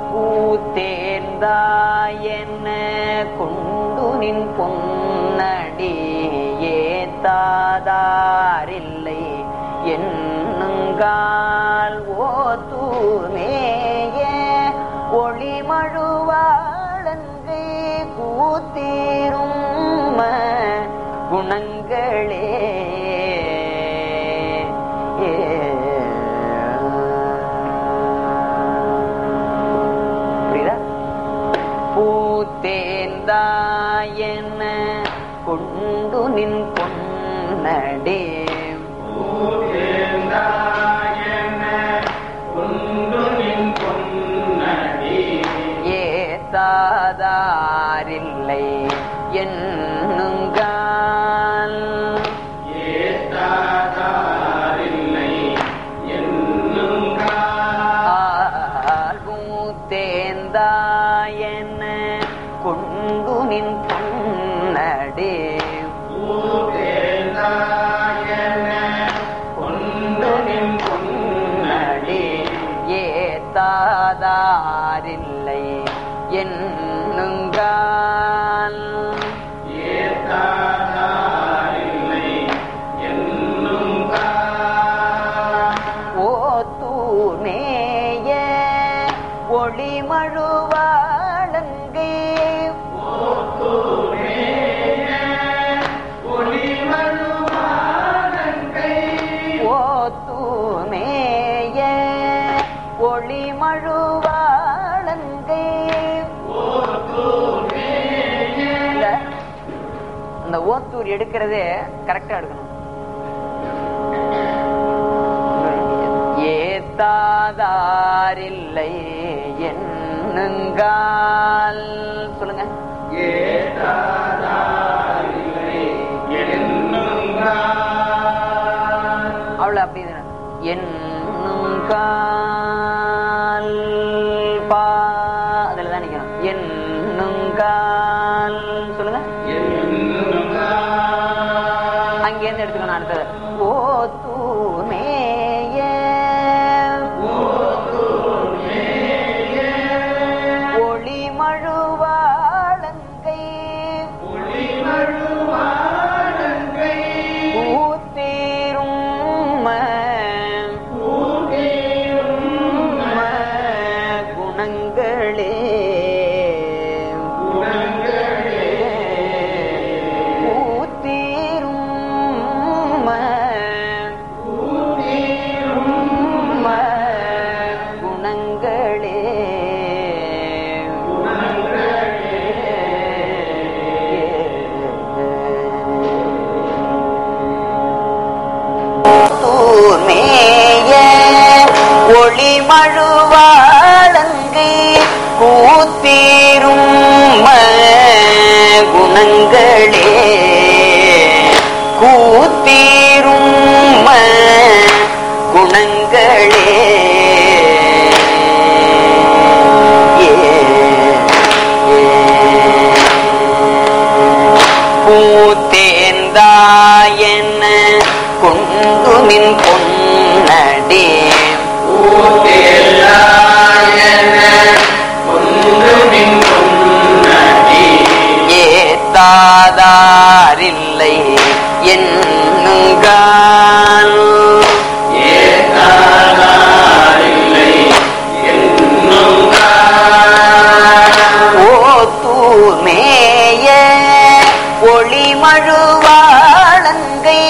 பூத்தேர்ந்தாயென கொண்டு நின் பொன்னடி ஏத்தாதாரில்லை என்னுங்கால் ஓத்தூமேய ஒளிமழுவாளன்றே கூத்தீரும் குணங்களே. புரியுதா? பூத்தேர்ந்தாயென கொண்டு நின் பொன்னடி ஏத்தாதாரில்லை என்னுங்கால் பூத்தேர்ந்தாயென கொண்டு நின் பொன்னடி ஏத்தாதாரில்லை என்னுங்கால் ஓத்தூமேய ஒளிமழுவாளங்கை ஓத்தூமேய ஒளிமழுவாளங்கை. அந்த ஓத்தூர் எடுக்கிறதே கரெக்டா எடுக்கணும். ஏத்தாதாரில்லை என்னுங்கால் சொல்லுங்க. அவ்வளவு அப்படி என்னுங்கால் பா அதுலதான் நிக்கணும். என்னுங்கால் சொல்லுங்க. அங்கேருந்து எடுத்துக்கணும். அடுத்தது ஓத்தூமேய ஒளிமழுவாளங்கை பூத்தீரும் குணங்களே. ஒளிமழுவாளங்கை கூத்தீரும் குணங்களே. கூத்தீரும் குணங்களே. பூத்தேர்ந்தாயென கொண்டு நின் பொன்னடி ஏத்தாதாரில்லை என்னுங்கால் ஓத்தூமேய ஒளிமழுவாளங்கை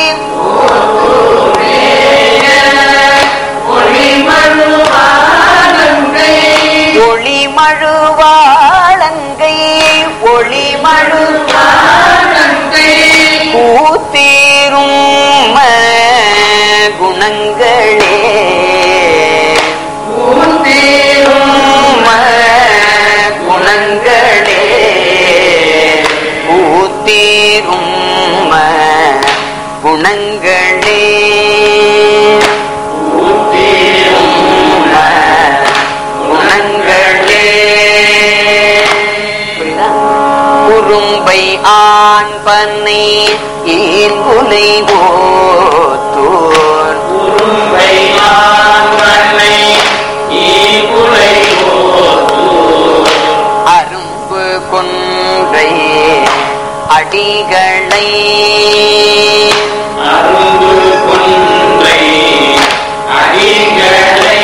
ஒளிமழுவாளங்கை ஒளிமழுவாளங்கை கூத்தீரும் குணங்களே. குணங்களே. கூத்தீரும் குணங்களே. குறும்பை ஆண் பண்ணை ஈர்குலை ஓத்தூர் குறும்பை ஆண் பண்ணை ஈர்குலை ஓத்தூர் அடிகளை அரும்பு கொன்றை அடிகளை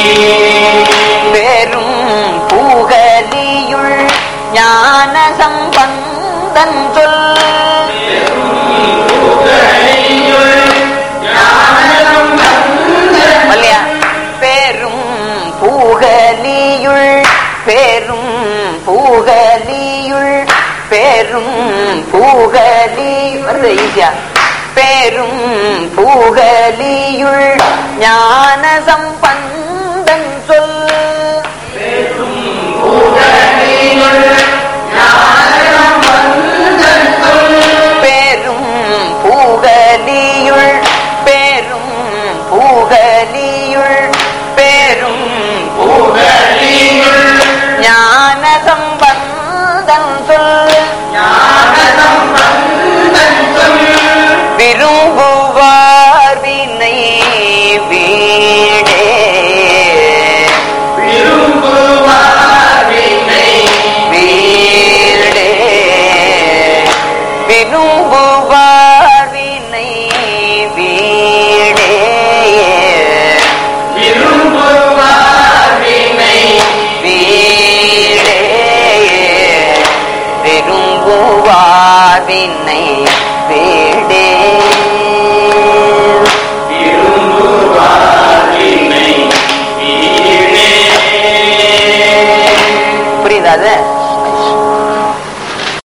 பெரும் பூகலியுள் ஞான சம்பந்தன் சொல் மல்லியா பெரும் பூகலியுள் பெரும் பூகலியுள் பெரும் பூகலி வருது ஈஸியா பெரும் பூகலியுள் ஞான சம்பந்தன் சொல் பெரும் பூகலியுள் பெரும் பூகலியுள் பெரும் பூகலியுள் ஞான சம்பந்தன் சொல் விரும்புவார் வினை வீடே வீடே விரும்புவார் வினை வீடே வீடே விரும்புவார் வினை